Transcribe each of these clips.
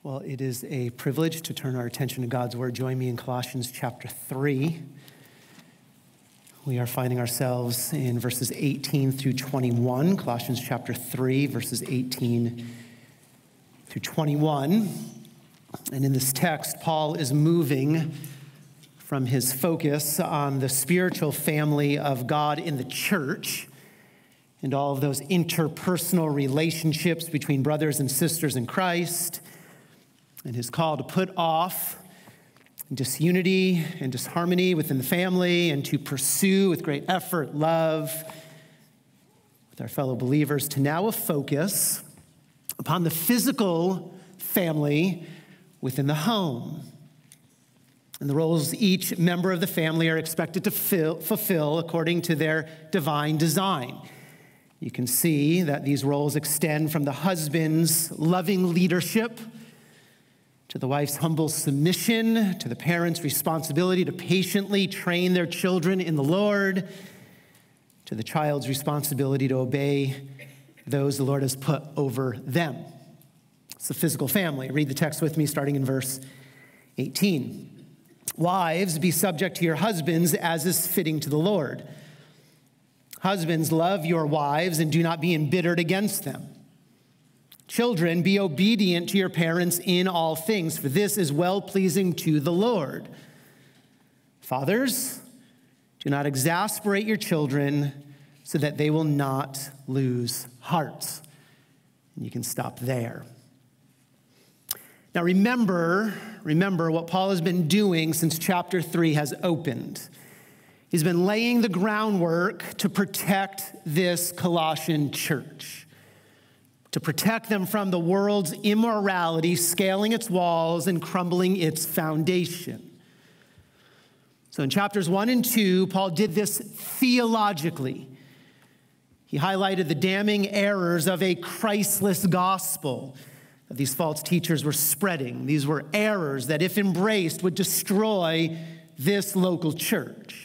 Well, it is a privilege to turn our attention to God's Word. Join me in Colossians chapter 3. We are finding ourselves in verses 18 through 21. Colossians chapter 3, verses 18 through 21. And in this text, Paul is moving from his focus on the spiritual family of God in the church and all of those interpersonal relationships between brothers and sisters in Christ, and his call to put off disunity and disharmony within the family and to pursue with great effort, love with our fellow believers, to now a focus upon the physical family within the home and the roles each member of the family are expected to fulfill according to their divine design. You can see that these roles extend from the husband's loving leadership to the wife's humble submission, to the parents' responsibility to patiently train their children in the Lord, to the child's responsibility to obey those the Lord has put over them. It's the physical family. Read the text with me starting in verse 18. Wives, be subject to your husbands as is fitting to the Lord. Husbands, love your wives and do not be embittered against them. Children, be obedient to your parents in all things, for this is well-pleasing to the Lord. Fathers, do not exasperate your children so that they will not lose heart. And you can stop there. Now remember what Paul has been doing since chapter 3 has opened. He's been laying the groundwork to protect this Colossian church, to protect them from the world's immorality, scaling its walls and crumbling its foundation. So in chapters 1 and 2, Paul did this theologically. He highlighted the damning errors of a Christless gospel that these false teachers were spreading. These were errors that, if embraced, would destroy this local church.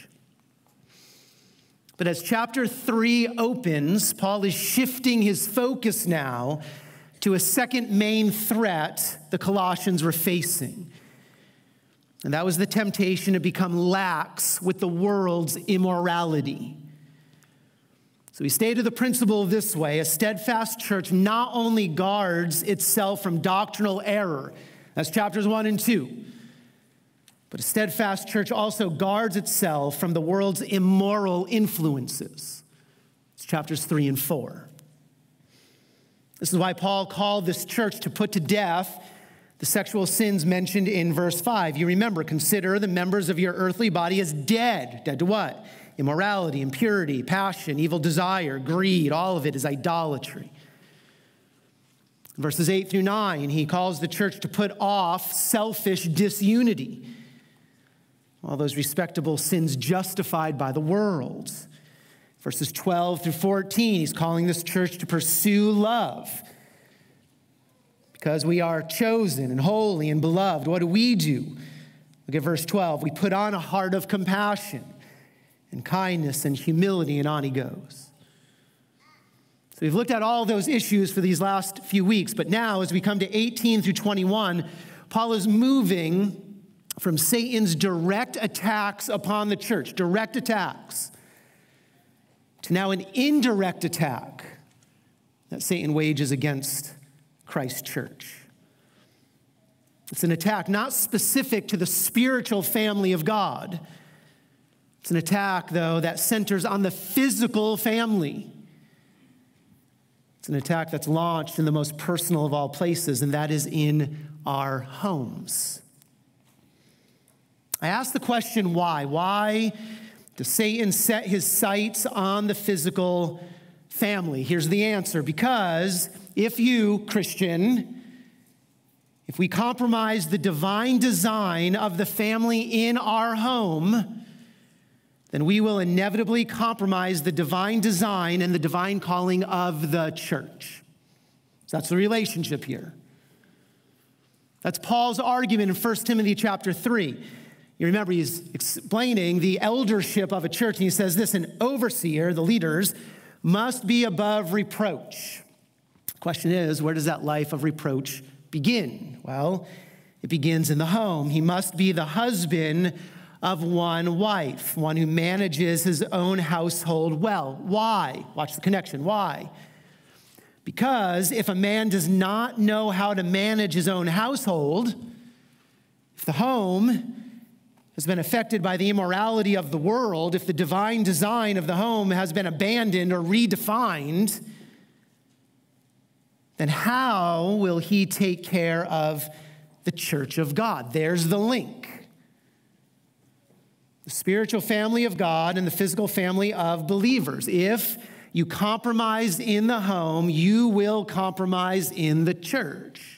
But as chapter 3 opens, Paul is shifting his focus now to a second main threat the Colossians were facing. And that was the temptation to become lax with the world's immorality. So he stated the principle this way: a steadfast church not only guards itself from doctrinal error, that's chapters 1 and 2, but a steadfast church also guards itself from the world's immoral influences. It's chapters 3 and 4. This is why Paul called this church to put to death the sexual sins mentioned in verse 5. You remember, consider the members of your earthly body as dead. Dead to what? Immorality, impurity, passion, evil desire, greed. All of it is idolatry. Verses 8 through 9, he calls the church to put off selfish disunity. All those respectable sins justified by the world. Verses 12 through 14, he's calling this church to pursue love. Because we are chosen and holy and beloved, what do? Look at verse 12. We put on a heart of compassion and kindness and humility, and on he goes. So we've looked at all those issues for these last few weeks, but now as we come to 18 through 21, Paul is moving from Satan's direct attacks upon the church, direct attacks, to now an indirect attack that Satan wages against Christ's church. It's an attack not specific to the spiritual family of God. It's an attack, though, that centers on the physical family. It's an attack that's launched in the most personal of all places, and that is in our homes. I ask the question, why? Why does Satan set his sights on the physical family? Here's the answer. Because if you, Christian, if we compromise the divine design of the family in our home, then we will inevitably compromise the divine design and the divine calling of the church. So that's the relationship here. That's Paul's argument in 1 Timothy chapter 3. You remember he's explaining the eldership of a church, and he says this: an overseer, the leaders, must be above reproach. The question is, where does that life of reproach begin? Well, it begins in the home. He must be the husband of one wife, one who manages his own household well. Why? Watch the connection. Why? Because if a man does not know how to manage his own household, if the home has been affected by the immorality of the world, if the divine design of the home has been abandoned or redefined, then how will he take care of the church of God? There's the link. The spiritual family of God and the physical family of believers. If you compromise in the home, you will compromise in the church.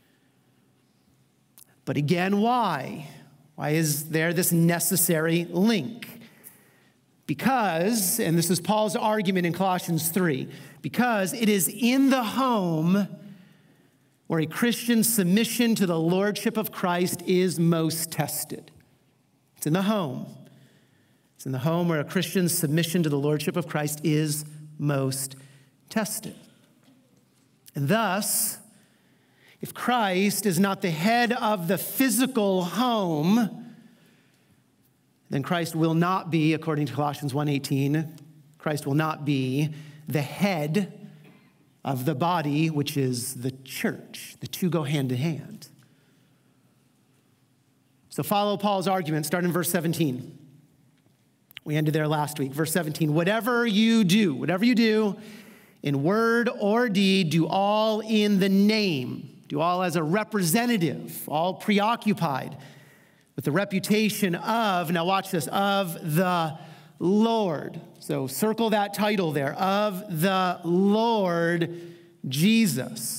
But again, why? Why is there this necessary link? Because, and this is Paul's argument in Colossians 3, because it is in the home where a Christian's submission to the lordship of Christ is most tested. It's in the home. It's in the home where a Christian's submission to the lordship of Christ is most tested. And thus, if Christ is not the head of the physical home, then Christ will not be, according to Colossians 1:18, Christ will not be the head of the body, which is the church. The two go hand in hand. So follow Paul's argument, starting in verse 17. We ended there last week. Verse 17, whatever you do, in word or deed, do all in the name. Do all as a representative, all preoccupied with the reputation of, now watch this, of the Lord. So circle that title there, of the Lord Jesus.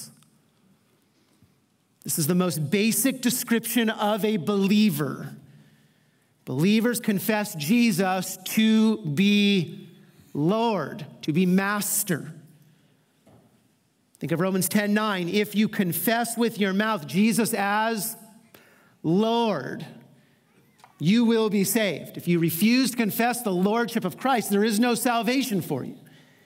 This is the most basic description of a believer. Believers confess Jesus to be Lord, to be master. Think of Romans 10:9. If you confess with your mouth Jesus as Lord, you will be saved. If you refuse to confess the lordship of Christ, there is no salvation for you.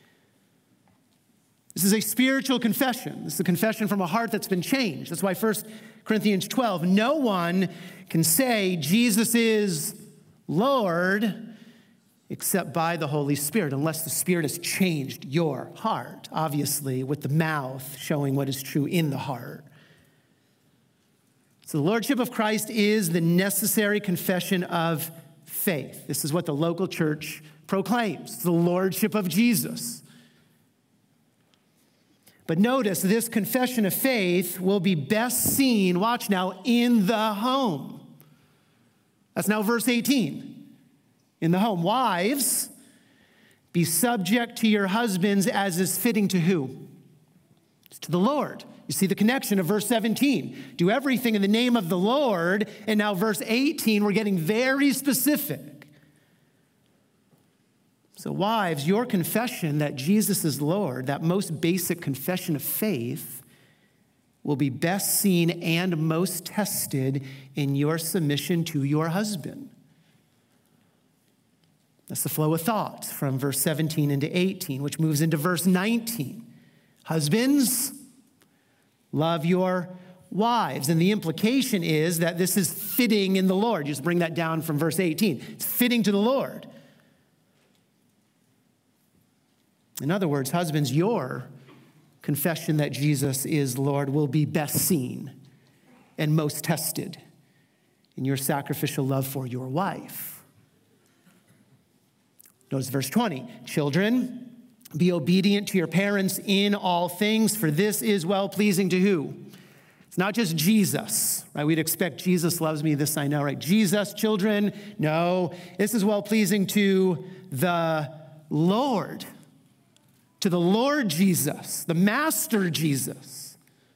This is a spiritual confession. This is a confession from a heart that's been changed. That's why 1 Corinthians 12, no one can say Jesus is Lord except by the Holy Spirit, unless the Spirit has changed your heart, obviously, with the mouth showing what is true in the heart. So the Lordship of Christ is the necessary confession of faith. This is what the local church proclaims, the Lordship of Jesus. But notice, this confession of faith will be best seen, watch now, in the home. That's now verse 18. In the home. Wives, be subject to your husbands as is fitting to who? It's to the Lord. You see the connection of verse 17. Do everything in the name of the Lord. And now verse 18, we're getting very specific. So wives, your confession that Jesus is Lord, that most basic confession of faith, will be best seen and most tested in your submission to your husband. That's the flow of thought from verse 17 into 18, which moves into verse 19. Husbands, love your wives. And the implication is that this is fitting in the Lord. You just bring that down from verse 18. It's fitting to the Lord. In other words, husbands, your confession that Jesus is Lord will be best seen and most tested in your sacrificial love for your wife. Notice verse 20. Children, be obedient to your parents in all things, for this is well-pleasing to who? It's not just Jesus, right? We'd expect Jesus loves me, this I know, right? Jesus, children, no. This is well-pleasing to the Lord. To the Lord Jesus, the Master Jesus.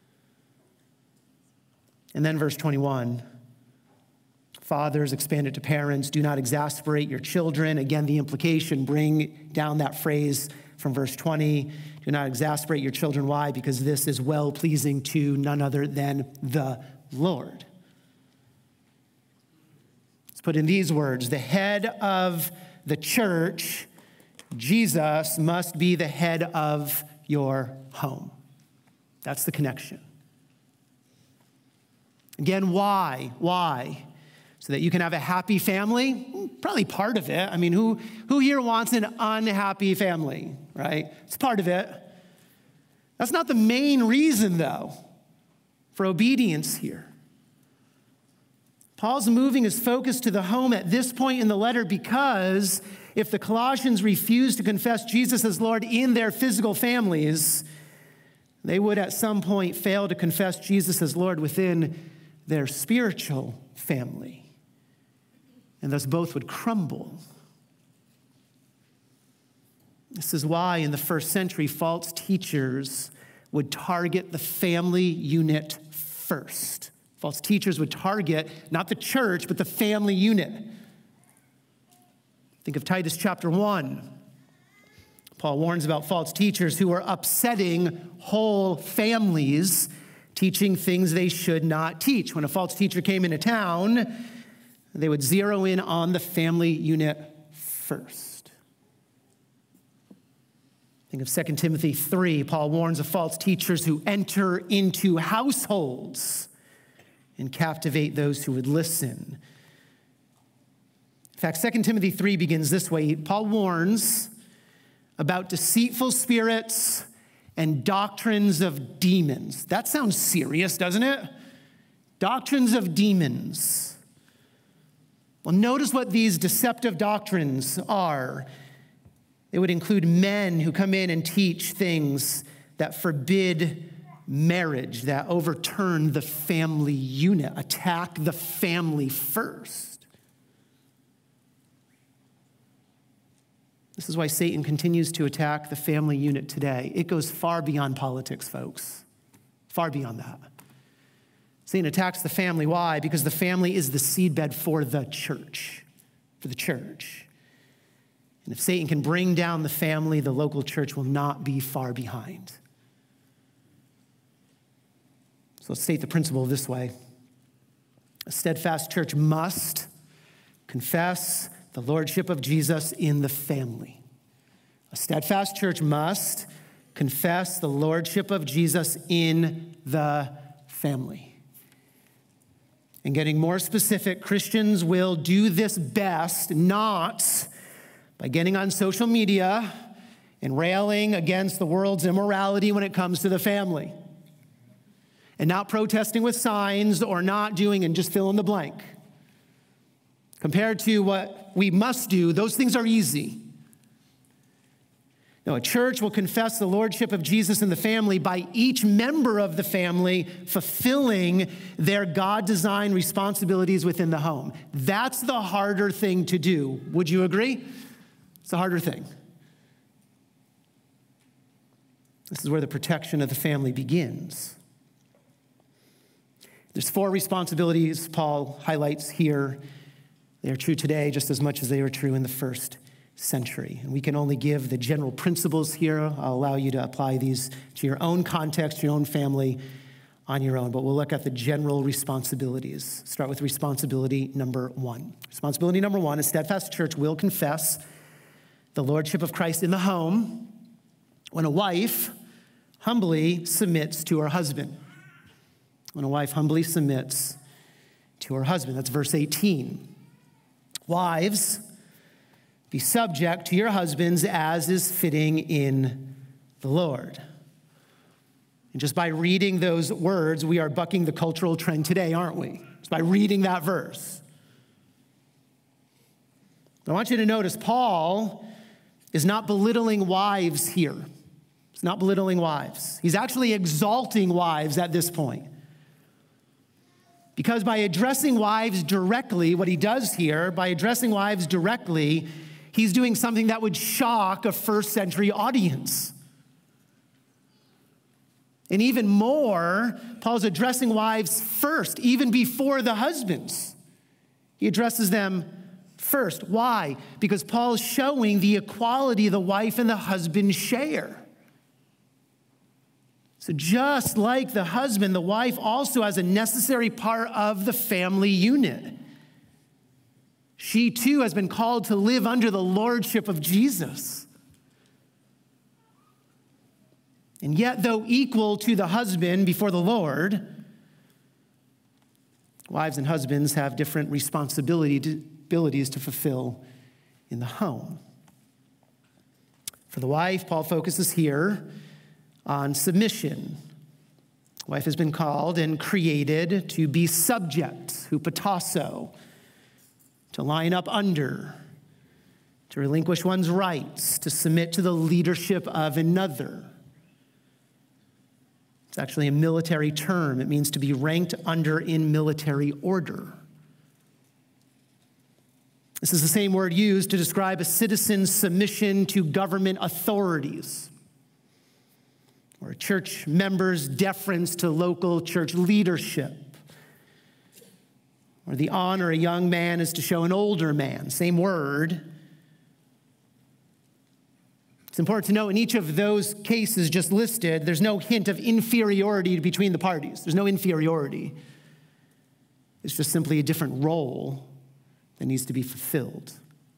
And then verse 21, fathers, expand it to parents, do not exasperate your children. Again, the implication, bring down that phrase from verse 20, do not exasperate your children. Why? Because this is well-pleasing to none other than the Lord. Let's put in these words, the head of the church, Jesus, must be the head of your home. That's the connection. Again, why? Why? So that you can have a happy family? Probably part of it. I mean, who here wants an unhappy family, right? It's part of it. That's not the main reason, though, for obedience here. Paul's moving his focus to the home at this point in the letter because if the Colossians refused to confess Jesus as Lord in their physical families, they would at some point fail to confess Jesus as Lord within their spiritual family. And thus both would crumble. This is why in the first century, false teachers would target the family unit first. False teachers would target not the church, but the family unit. Think of Titus chapter 1. Paul warns about false teachers who are upsetting whole families, teaching things they should not teach. When a false teacher came into town, they would zero in on the family unit first. Think of 2 Timothy 3. Paul warns of false teachers who enter into households and captivate those who would listen. In fact, 2 Timothy 3 begins this way. Paul warns about deceitful spirits and doctrines of demons. That sounds serious, doesn't it? Doctrines of demons. Well, notice what these deceptive doctrines are. They would include men who come in and teach things that forbid marriage, that overturn the family unit, attack the family first. This is why Satan continues to attack the family unit today. It goes far beyond politics, folks. Far beyond that. Satan attacks the family. Why? Because the family is the seedbed for the church. For the church. And if Satan can bring down the family, the local church will not be far behind. So let's state the principle this way. A steadfast church must confess the lordship of Jesus in the family. A steadfast church must confess the lordship of Jesus in the family. And getting more specific, Christians will do this best not by getting on social media and railing against the world's immorality when it comes to the family. And not protesting with signs or not doing and just fill in the blank. Compared to what we must do, those things are easy. No, a church will confess the lordship of Jesus in the family by each member of the family fulfilling their God-designed responsibilities within the home. That's the harder thing to do. Would you agree? It's the harder thing. This is where the protection of the family begins. There's 4 responsibilities Paul highlights here. They are true today just as much as they were true in the first century. And we can only give the general principles here. I'll allow you to apply these to your own context, your own family, on your own. But we'll look at the general responsibilities. Start with responsibility number 1. Responsibility number 1, a steadfast church will confess the lordship of Christ in the home when a wife humbly submits to her husband. When a wife humbly submits to her husband. That's verse 18. Wives, be subject to your husbands as is fitting in the Lord. And just by reading those words, we are bucking the cultural trend today, aren't we? Just by reading that verse. I want you to notice Paul is not belittling wives here. He's not belittling wives. He's actually exalting wives at this point. Because by addressing wives directly, what he does here, by addressing wives directly, he's doing something that would shock a first century audience. And even more, Paul's addressing wives first, even before the husbands. He addresses them first. Why? Because Paul's showing the equality the wife and the husband share. So just like the husband, the wife also has a necessary part of the family unit. She too has been called to live under the lordship of Jesus. And yet, though equal to the husband before the Lord, Wives and husbands have different responsibilities to fulfill in the home. For the wife, Paul focuses here on submission. The wife has been called and created to be subject, hupotasso, to line up under, to relinquish one's rights, to submit to the leadership of another. It's actually a military term. It means to be ranked under in military order. This is the same word used to describe a citizen's submission to government authorities, or a church member's deference to local church leadership, or the honor a young man is to show an older man. Same word. It's important to note in each of those cases just listed, there's no hint of inferiority between the parties. There's no inferiority. It's just simply a different role that needs to be fulfilled.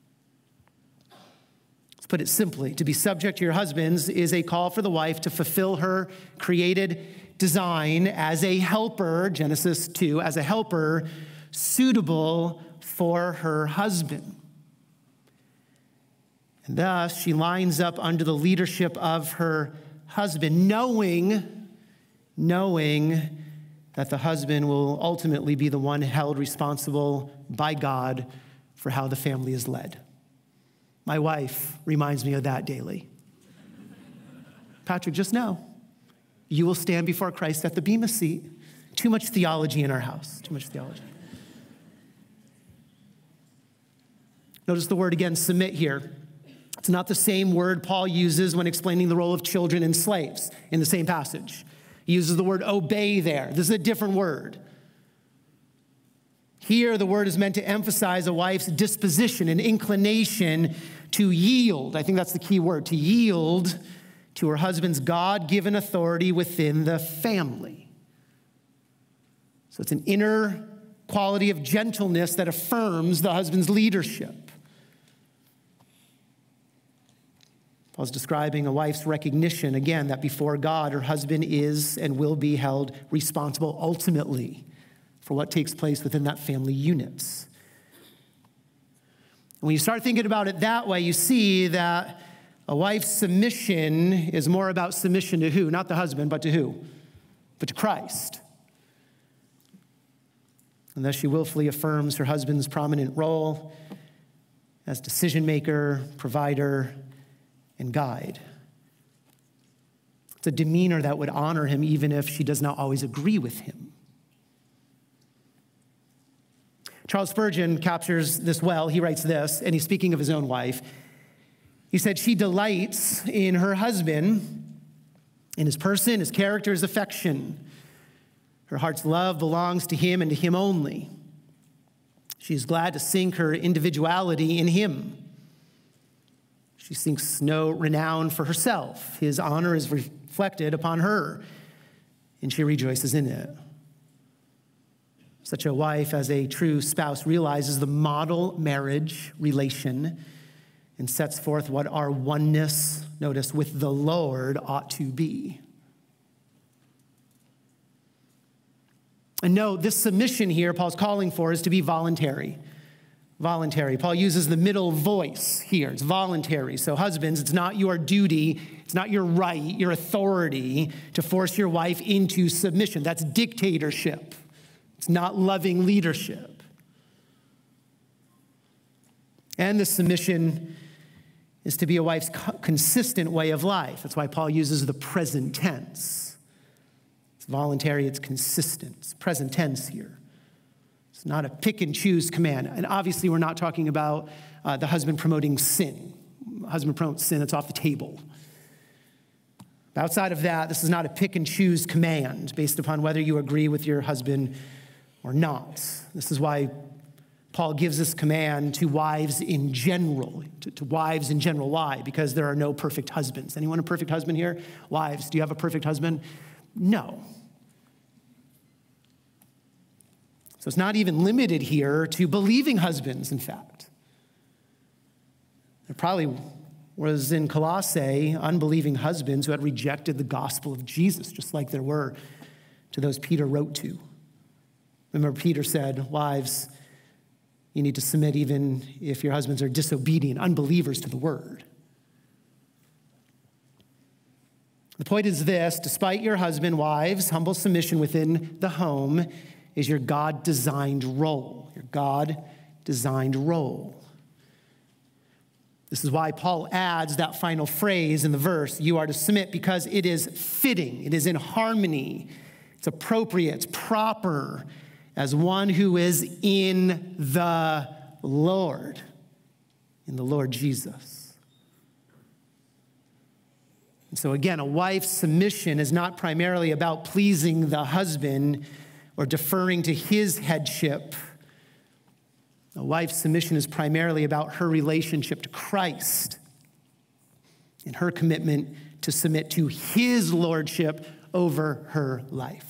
Let's put it simply. To be subject to your husbands is a call for the wife to fulfill her created design as a helper, Genesis 2, as a helper suitable for her husband. And thus, she lines up under the leadership of her husband, knowing that the husband will ultimately be the one held responsible by God for how the family is led. My wife reminds me of that daily. Patrick, just know, you will stand before Christ at the bema seat. Too much theology in our house, too much theology. Notice the word again, submit here. It's not the same word Paul uses when explaining the role of children and slaves in the same passage. He uses the word obey there. This is a different word. Here, the word is meant to emphasize a wife's disposition, an inclination to yield. I think that's the key word, to yield to her husband's God-given authority within the family. So it's an inner quality of gentleness that affirms the husband's leadership. Paul's describing a wife's recognition, again, that before God, her husband is and will be held responsible ultimately for what takes place within that family unit. And when you start thinking about it that way, you see that a wife's submission is more about submission to who? Not the husband, but to who? But to Christ. And thus she willfully affirms her husband's prominent role as decision maker, provider, and guide. It's a demeanor that would honor him even if she does not always agree with him. Charles Spurgeon captures this well. He writes this, and he's speaking of his own wife. He said, she delights in her husband, in his person, his character, his affection. Her heart's love belongs to him and to him only. She is glad to sink her individuality in him. She seeks no renown for herself. His honor is reflected upon her, and she rejoices in it. Such a wife, as a true spouse, realizes the model marriage relation and sets forth what our oneness, notice, with the Lord ought to be. And note, this submission here Paul's calling for is to be voluntary. Voluntary. Paul uses the middle voice here. It's voluntary. So husbands, it's not your duty, it's not your right, your authority to force your wife into submission. That's dictatorship. It's not loving leadership. And the submission is to be a wife's consistent way of life. That's why Paul uses the present tense. It's voluntary, it's consistent. It's present tense here. It's not a pick and choose command. And obviously we're not talking about the husband promoting sin. Husband promotes sin, it's off the table. Outside of that, this is not a pick and choose command based upon whether you agree with your husband or not. This is why Paul gives this command to wives in general, to wives in general. Why? Because there are no perfect husbands. Anyone a perfect husband here? Wives, do you have a perfect husband? No. So it's not even limited here to believing husbands, in fact. There probably was in Colossae unbelieving husbands who had rejected the gospel of Jesus, just like there were to those Peter wrote to. Remember, Peter said, wives, you need to submit even if your husbands are disobedient, unbelievers to the word. The point is this: despite your husband, wives, humble submission within the home is your God-designed role. Your God-designed role. This is why Paul adds that final phrase in the verse, you are to submit, because it is fitting, it is in harmony, it's appropriate, it's proper, as one who is in the Lord Jesus. And so again, a wife's submission is not primarily about pleasing the husband or deferring to his headship. A wife's submission is primarily about her relationship to Christ and her commitment to submit to his lordship over her life.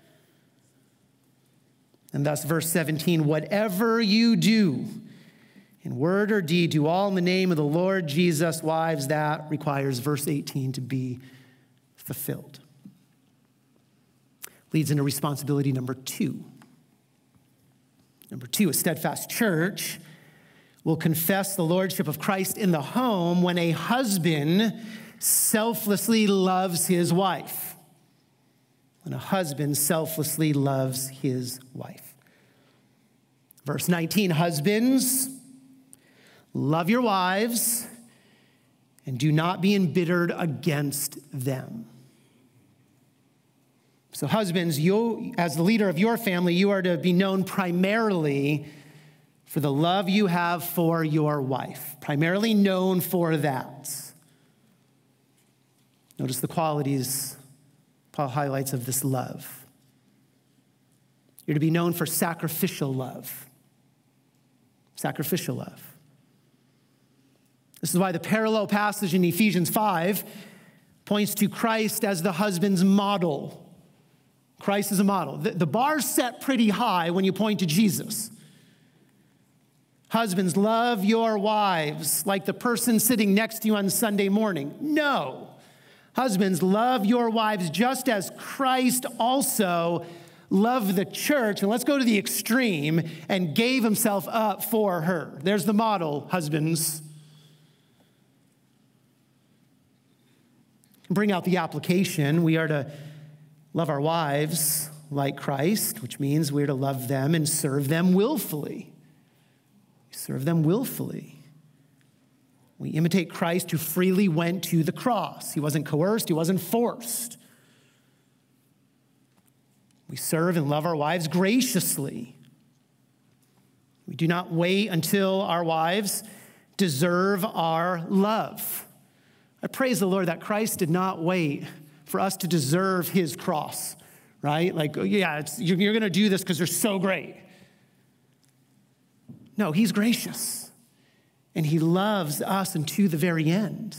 And thus, verse 17, whatever you do, in word or deed, do all in the name of the Lord Jesus. Wives, that requires verse 18 to be fulfilled. Leads into responsibility number 2. Number 2, a steadfast church will confess the lordship of Christ in the home when a husband selflessly loves his wife. When a husband selflessly loves his wife. Verse 19, husbands, love your wives and do not be embittered against them. So husbands, you, as the leader of your family, you are to be known primarily for the love you have for your wife. Primarily known for that. Notice the qualities Paul highlights of this love. You're to be known for sacrificial love. Sacrificial love. This is why the parallel passage in Ephesians 5 points to Christ as the husband's model. Christ is a model. The bar's set pretty high when you point to Jesus. Husbands, love your wives like the person sitting next to you on Sunday morning. No. Husbands, love your wives just as Christ also loved the church, and let's go to the extreme, and gave himself up for her. There's the model, husbands. Bring out the application. We are to love our wives like Christ, which means we're to love them and serve them willfully. Serve them willfully. We imitate Christ who freely went to the cross. He wasn't coerced, he wasn't forced. We serve and love our wives graciously. We do not wait until our wives deserve our love. I praise the Lord that Christ did not wait for us to deserve his cross, right? Like, yeah, you're going to do this because you're so great. No, he's gracious. And he loves us unto the very end.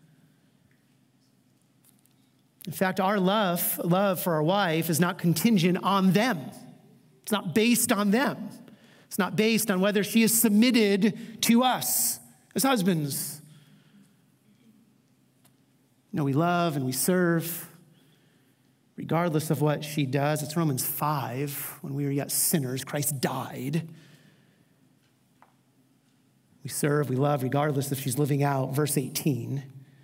In fact, our love for our wife is not contingent on them. It's not based on them. It's not based on whether she is submitted to us as husbands. No, we love and we serve regardless of what she does. It's Romans 5. When we were yet sinners, Christ died. We serve, we love, regardless if she's living out. Verse 18.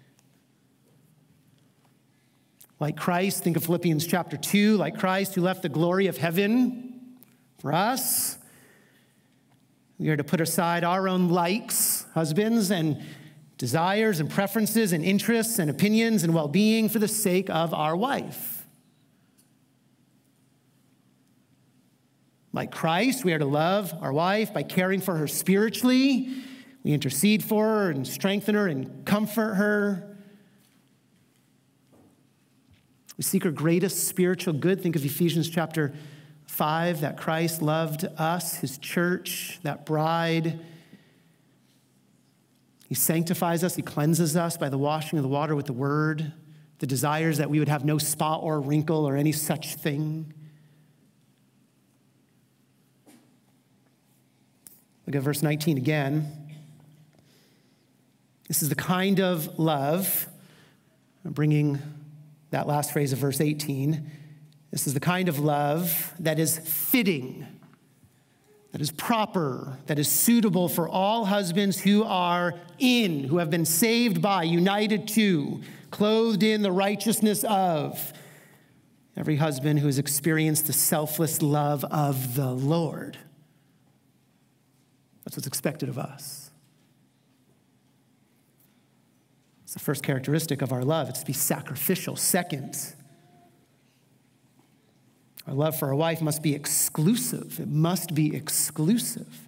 Like Christ, think of Philippians chapter 2, like Christ who left the glory of heaven for us. We are to put aside our own likes, husbands, and desires and preferences and interests and opinions and well-being for the sake of our wife. Like Christ, we are to love our wife by caring for her spiritually. We intercede for her and strengthen her and comfort her. We seek her greatest spiritual good. Think of Ephesians chapter 5, that Christ loved us, his church, that bride. He sanctifies us. He cleanses us by the washing of the water with the word. The desires that we would have no spot or wrinkle or any such thing. Look at verse 19 again. This is the kind of love, I'm bringing that last phrase of verse 18, This is the kind of love that is fitting, that is proper, that is suitable for all husbands who are who have been saved by, united to, clothed in the righteousness of every husband who has experienced the selfless love of the Lord. That's what's expected of us. It's the first characteristic of our love. It's to be sacrificial. Second, our love for our wife must be exclusive. It must be exclusive.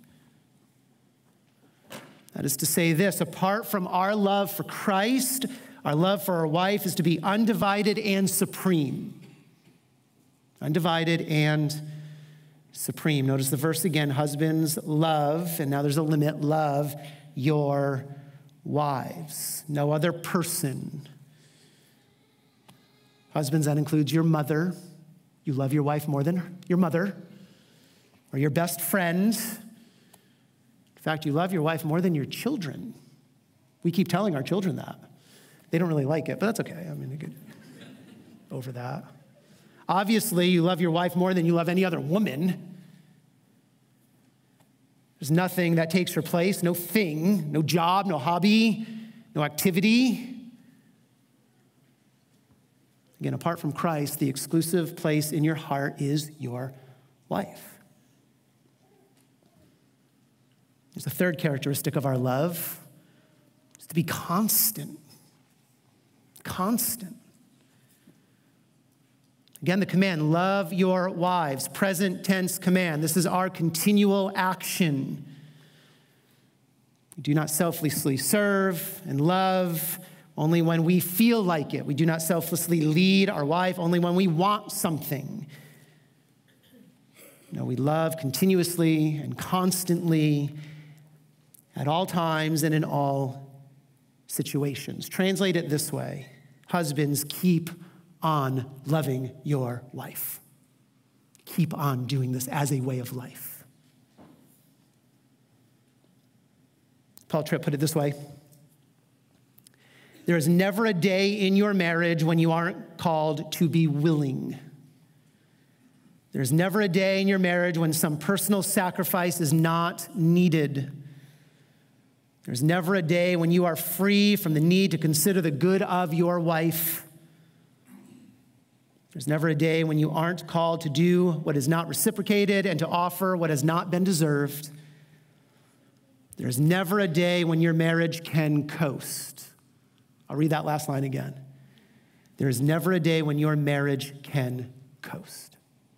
That is to say this, apart from our love for Christ, our love for our wife is to be undivided and supreme. Undivided and supreme. Notice the verse again, husbands, love, and now there's a limit, love your wives. No other person. Husbands, that includes your mother. You love your wife more than your mother or your best friend. In fact, you love your wife more than your children. We keep telling our children that. They don't really like it, but that's okay. I mean, they get over that. Obviously, you love your wife more than you love any other woman. There's nothing that takes her place, no thing, no job, no hobby, no activity. Again, apart from Christ, the exclusive place in your heart is your wife. There's a third characteristic of our love. It's to be constant. Constant. Again, the command, love your wives, present tense command. This is our continual action. We do not selflessly serve and love only when we feel like it. We do not selflessly lead our wife only when we want something. No, we love continuously and constantly at all times and in all situations. Translate it this way. Husbands, keep on loving your wife. Keep on doing this as a way of life. Paul Tripp put it this way. There is never a day in your marriage when you aren't called to be willing. There's never a day in your marriage when some personal sacrifice is not needed. There's never a day when you are free from the need to consider the good of your wife. There's never a day when you aren't called to do what is not reciprocated and to offer what has not been deserved. There's never a day when your marriage can coast. I'll read that last line again. There is never a day when your marriage can coast.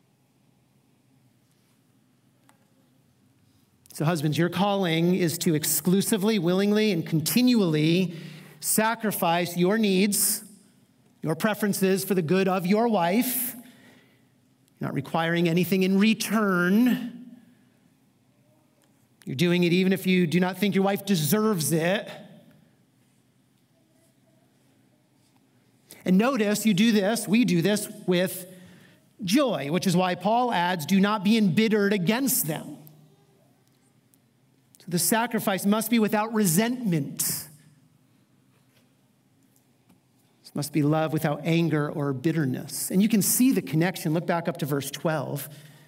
So husbands, your calling is to exclusively, willingly, and continually sacrifice your needs, your preferences for the good of your wife. You're not requiring anything in return. You're doing it even if you do not think your wife deserves it. And notice you do this, we do this with joy, which is why Paul adds, do not be embittered against them. So the sacrifice must be without resentment. Must be love without anger or bitterness. And you can see the connection. Look back up to verse 12.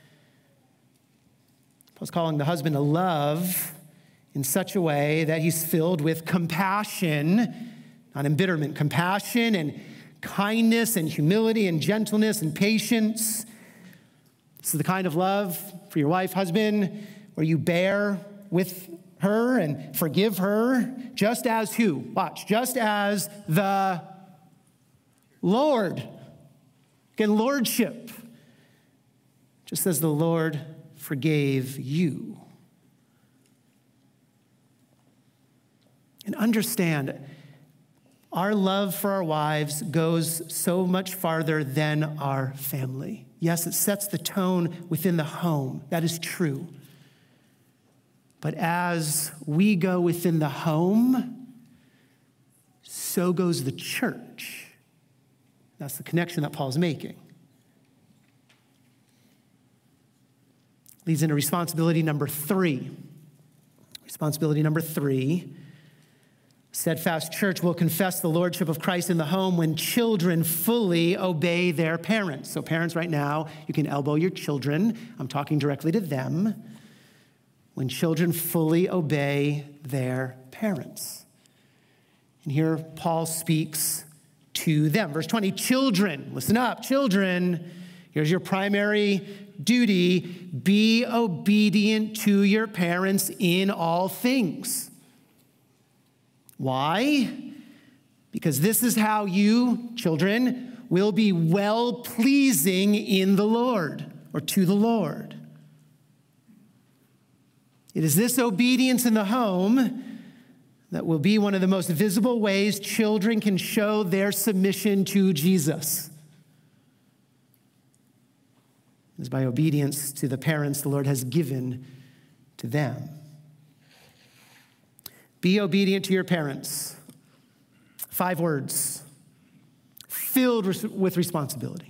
Paul's calling the husband to love in such a way that he's filled with compassion, not embitterment, compassion and kindness and humility and gentleness and patience. This is the kind of love for your wife, husband, where you bear with her and forgive her, just as who? Watch, just as the Lord. Again, lordship. Just as the Lord forgave you. And understand, our love for our wives goes so much farther than our family. Yes, it sets the tone within the home. That is true. But as we go within the home, so goes the church. That's the connection that Paul's making. Leads into responsibility number 3. Responsibility number 3. Steadfast Church will confess the lordship of Christ in the home when children fully obey their parents. So parents, right now, you can elbow your children. I'm talking directly to them. When children fully obey their parents. And here Paul speaks to them. Verse 20, children, listen up, children, here's your primary duty. Be obedient to your parents in all things. Why? Because this is how you, children, will be well-pleasing in the Lord, or to the Lord. It is this obedience in the home that will be one of the most visible ways children can show their submission to Jesus. It is by obedience to the parents the Lord has given to them. Be obedient to your parents. 5 words, filled with responsibility.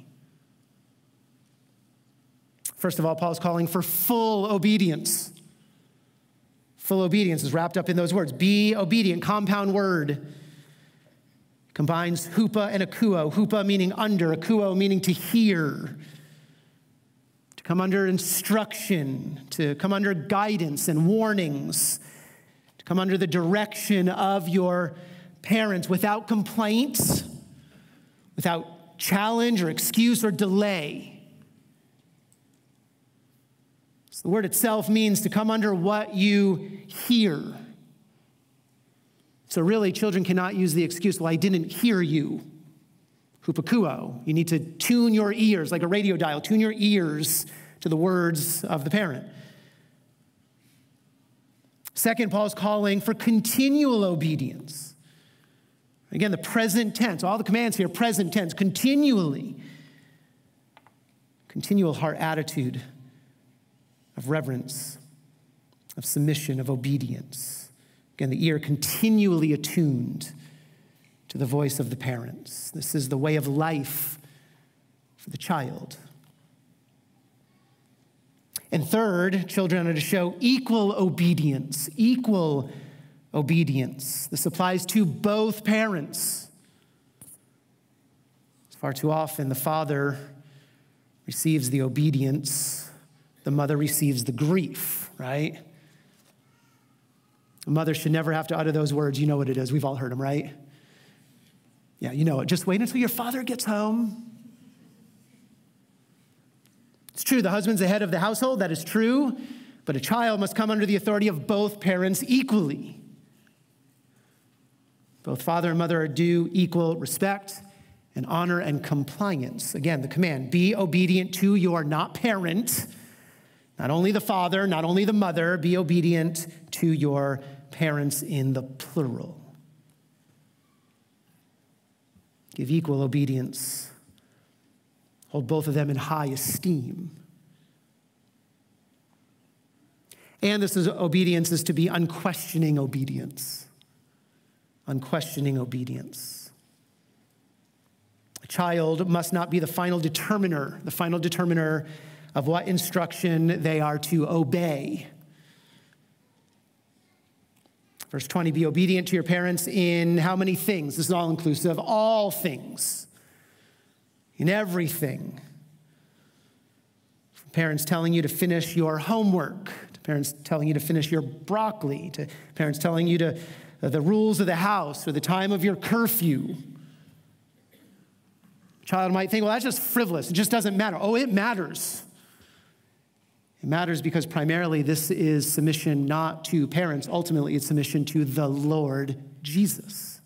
First of all, Paul is calling for full obedience. Full obedience is wrapped up in those words. Be obedient, compound word. Combines hupa and akuo. Hupa meaning under, akuo meaning to hear. To come under instruction, to come under guidance and warnings. Come under the direction of your parents without complaint, without challenge or excuse or delay. So the word itself means to come under what you hear. So really, children cannot use the excuse, well, I didn't hear you. Hupakuo. You need to tune your ears, like a radio dial, tune your ears to the words of the parent. Second, Paul's calling for continual obedience. Again, the present tense, all the commands here, present tense, continually. Continual heart attitude of reverence, of submission, of obedience. Again, the ear continually attuned to the voice of the parents. This is the way of life for the child. And third, children are to show equal obedience. Equal obedience. This applies to both parents. Far too often, the father receives the obedience, the mother receives the grief, right? A mother should never have to utter those words. You know what it is. We've all heard them, right? Yeah, you know it. Just wait until your father gets home. It's true, the husband's the head of the household, that is true, but a child must come under the authority of both parents equally. Both father and mother are due equal respect and honor and compliance. Again, the command, be obedient to your not parent, not only the father, not only the mother, be obedient to your parents in the plural. Give equal obedience. Hold both of them in high esteem. And this is obedience is to be unquestioning obedience. Unquestioning obedience. A child must not be the final determiner of what instruction they are to obey. Verse 20, be obedient to your parents in how many things? This is all inclusive, all things. In everything. From parents telling you to finish your homework, to parents telling you to finish your broccoli, to parents telling you to the rules of the house or the time of your curfew. A child might think, well, that's just frivolous. It just doesn't matter. Oh, it matters. It matters because primarily this is submission not to parents. Ultimately, it's submission to the Lord Jesus.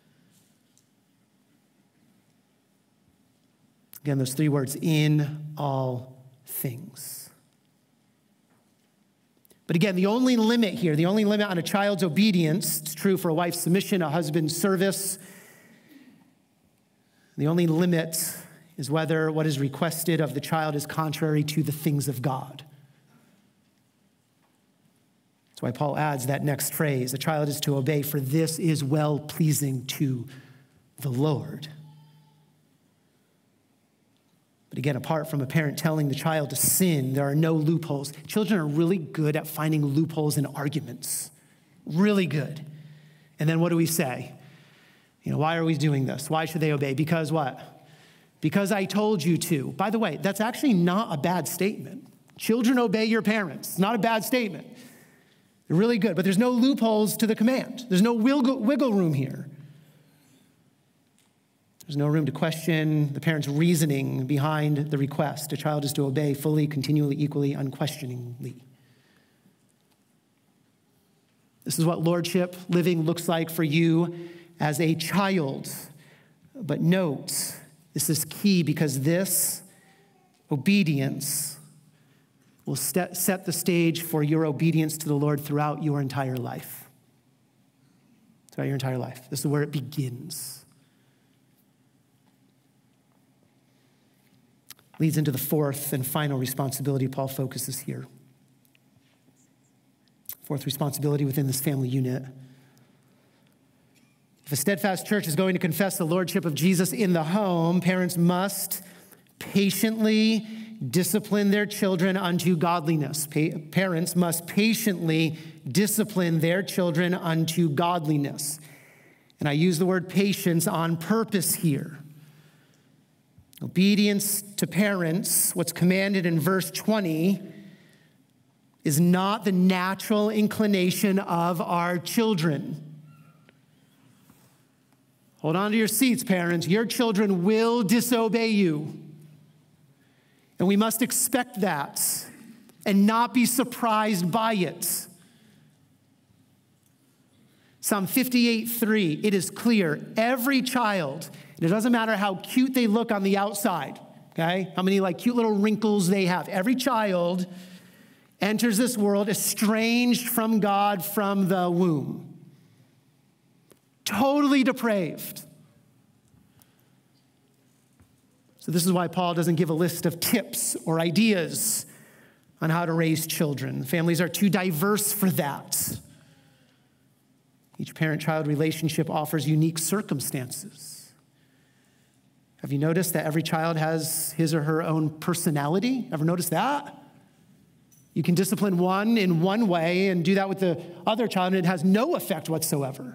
Again, those 3 words, in all things. But again, the only limit here, the only limit on a child's obedience, it's true for a wife's submission, a husband's service. The only limit is whether what is requested of the child is contrary to the things of God. That's why Paul adds that next phrase, the child is to obey, for this is well-pleasing to the Lord. But again, apart from a parent telling the child to sin, there are no loopholes. Children are really good at finding loopholes in arguments. Really good. And then what do we say? Why are we doing this? Why should they obey? Because what? Because I told you to. By the way, that's actually not a bad statement. Children, obey your parents. It's not a bad statement. They're really good, but there's no loopholes to the command. There's no wiggle room here. There's no room to question the parent's reasoning behind the request. A child is to obey fully, continually, equally, unquestioningly. This is what lordship living looks like for you as a child. But note, this is key because this obedience will set the stage for your obedience to the Lord throughout your entire life. Throughout your entire life. This is where it begins. Leads into the fourth and final responsibility Paul focuses here. Fourth responsibility within this family unit. If a steadfast church is going to confess the lordship of Jesus in the home, parents must patiently discipline their children unto godliness. Parents must patiently discipline their children unto godliness. And I use the word patience on purpose here. Obedience to parents, what's commanded in verse 20, is not the natural inclination of our children. Hold on to your seats, parents. Your children will disobey you. And we must expect that and not be surprised by it. Psalm 58:3, it is clear, every child, and it doesn't matter how cute they look on the outside, okay? How many cute little wrinkles they have. Every child enters this world estranged from God from the womb. Totally depraved. So this is why Paul doesn't give a list of tips or ideas on how to raise children. Families are too diverse for that. Each parent-child relationship offers unique circumstances. Have you noticed that every child has his or her own personality? Ever noticed that? You can discipline one in one way and do that with the other child, and it has no effect whatsoever.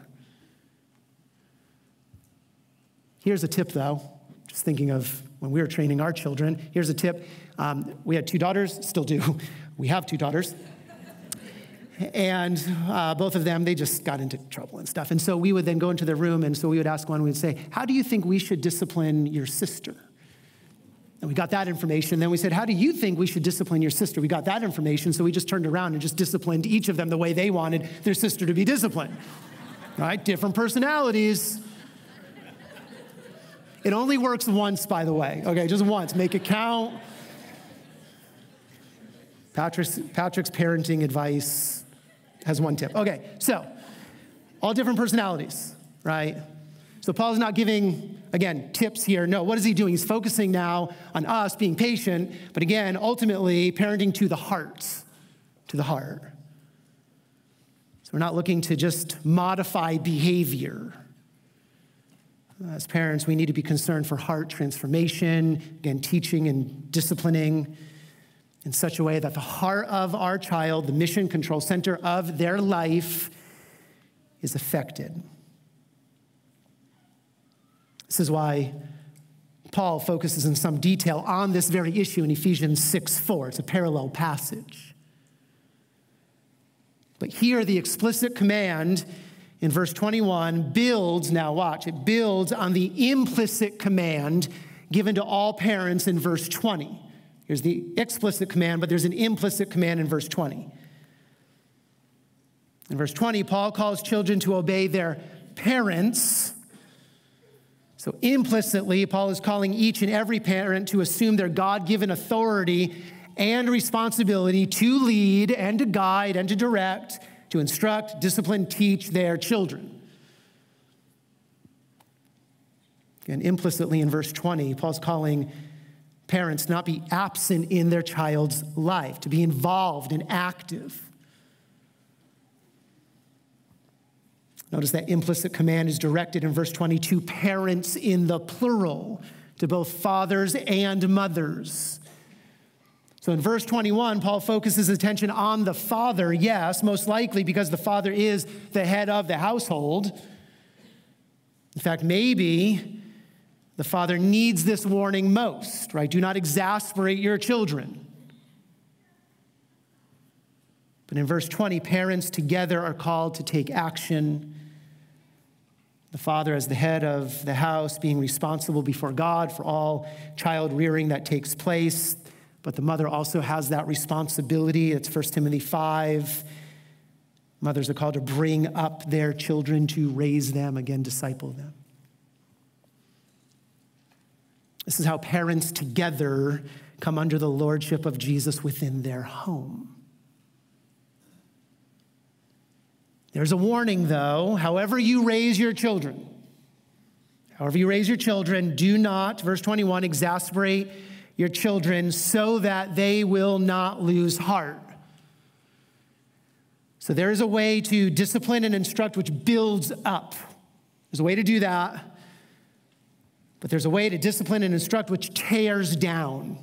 Here's a tip, though. Just thinking of when we were training our children. Here's a tip. We had two daughters, still do. We have two daughters. And both of them, they just got into trouble and stuff. And so we would then go into their room, and so we would ask one, we would say, how do you think we should discipline your sister? And we got that information. Then we said, how do you think we should discipline your sister? We got that information, so we just turned around and just disciplined each of them the way they wanted their sister to be disciplined. Right? Different personalities. It only works once, by the way. Okay, just once. Make it count. Patrick's parenting advice has one tip. Okay, so all different personalities, right? So Paul's not giving, again, tips here. No, what is he doing? He's focusing now on us being patient, but again, ultimately parenting to the heart, to the heart. So we're not looking to just modify behavior. As parents, we need to be concerned for heart transformation, again, teaching and disciplining in such a way that the heart of our child, the mission control center of their life, is affected. This is why Paul focuses in some detail on this very issue in Ephesians 6:4. It's a parallel passage. But here, the explicit command in verse 21 builds, now watch, it builds on the implicit command given to all parents in verse 20. Here's the explicit command, but there's an implicit command in verse 20. In verse 20, Paul calls children to obey their parents. So implicitly, Paul is calling each and every parent to assume their God-given authority and responsibility to lead and to guide and to direct, to instruct, discipline, teach their children. And implicitly in verse 20, Paul's calling parents not be absent in their child's life, to be involved and active. Notice that implicit command is directed in verse 20 to parents in the plural, to both fathers and mothers. So in verse 21, Paul focuses his attention on the father, yes, most likely because the father is the head of the household. In fact, maybe the father needs this warning most, right? Do not exasperate your children. But in verse 20, parents together are called to take action. The father, as the head of the house, being responsible before God for all child rearing that takes place. But the mother also has that responsibility. It's 1 Timothy 5. Mothers are called to bring up their children, to raise them, again, disciple them. This is how parents together come under the lordship of Jesus within their home. There's a warning, though. However you raise your children, do not, verse 21, exasperate your children so that they will not lose heart. So there is a way to discipline and instruct which builds up. There's a way to do that. But there's a way to discipline and instruct which tears down,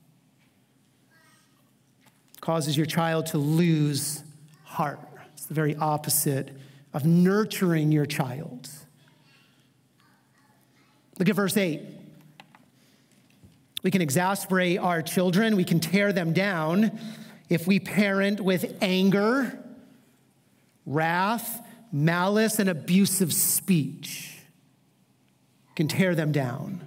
causes your child to lose heart. It's the very opposite of nurturing your child. Look at verse 8. We can exasperate our children. We can tear them down if we parent with anger, wrath, malice, and abusive speech. We can tear them down.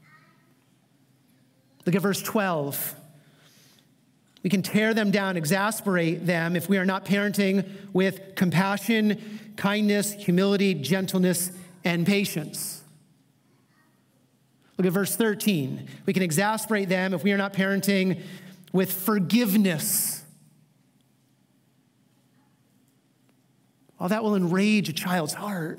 Look at verse 12. We can tear them down, exasperate them if we are not parenting with compassion, kindness, humility, gentleness, and patience. Look at verse 13. We can exasperate them if we are not parenting with forgiveness. All that will enrage a child's heart.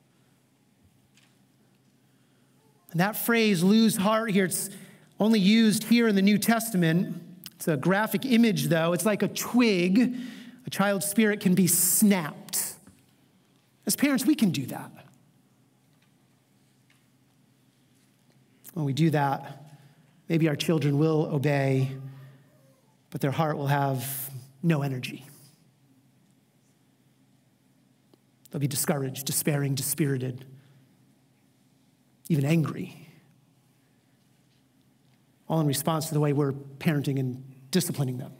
And that phrase, lose heart, here, it's only used here in the New Testament. It's a graphic image, though. It's like a twig. A child's spirit can be snapped. As parents, we can do that. When we do that, maybe our children will obey, but their heart will have no energy. They'll be discouraged, despairing, dispirited, even angry. All in response to the way we're parenting and disciplining them.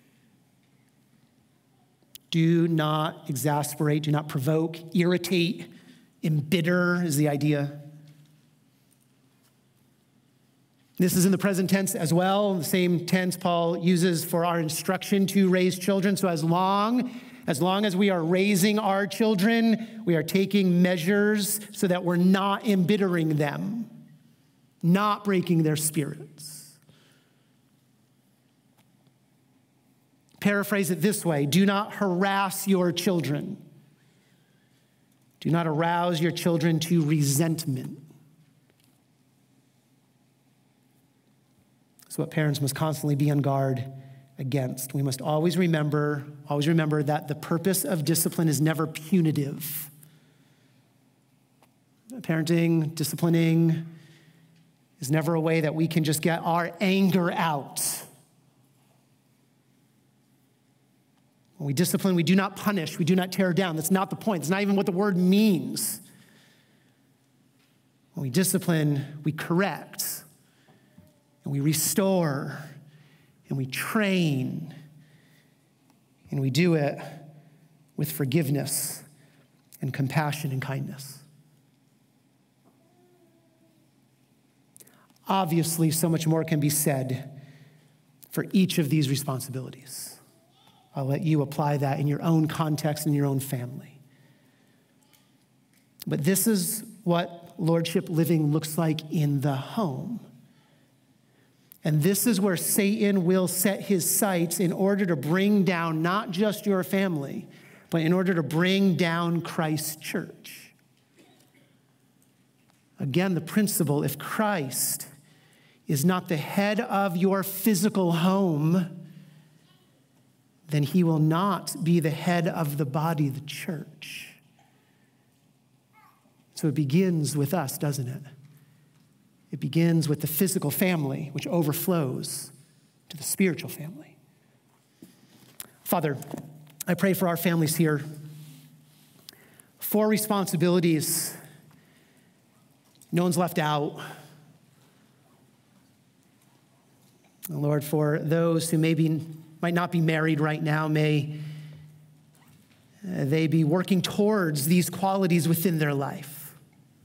Do not exasperate, do not provoke, irritate, embitter is the idea. This is in the present tense as well, the same tense Paul uses for our instruction to raise children. So as long as we are raising our children, we are taking measures so that we're not embittering them, not breaking their spirits. Paraphrase it this way: do not harass your children. Do not arouse your children to resentment. That's what parents must constantly be on guard against. We must always remember that the purpose of discipline is never punitive. Parenting, disciplining is never a way that we can just get our anger out. When we discipline, we do not punish, we do not tear down. That's not the point. That's not even what the word means. When we discipline, we correct, and we restore, and we train, and we do it with forgiveness and compassion and kindness. Obviously, so much more can be said for each of these responsibilities. I'll let you apply that in your own context and your own family. But this is what lordship living looks like in the home. And this is where Satan will set his sights in order to bring down not just your family, but in order to bring down Christ's church. Again, the principle, if Christ is not the head of your physical home, then he will not be the head of the body, the church. So it begins with us, doesn't it? It begins with the physical family, which overflows to the spiritual family. Father, I pray for our families here. 4 responsibilities. No one's left out. Lord, for those who might not be married right now, may they be working towards these qualities within their life.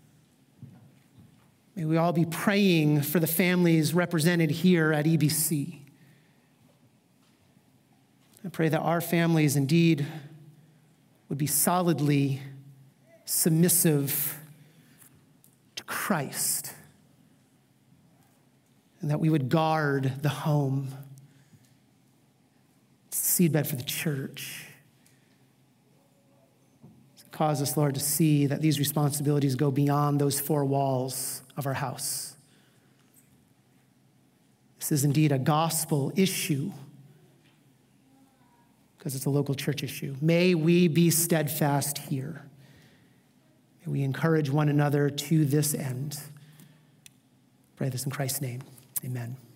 May we all be praying for the families represented here at EBC. I pray that our families indeed would be solidly submissive to Christ, and that we would guard the home. It's the seedbed for the church. Cause us, Lord, to see that these responsibilities go beyond those 4 walls of our house. This is indeed a gospel issue because it's a local church issue. May we be steadfast here. May we encourage one another to this end. Pray this in Christ's name. Amen.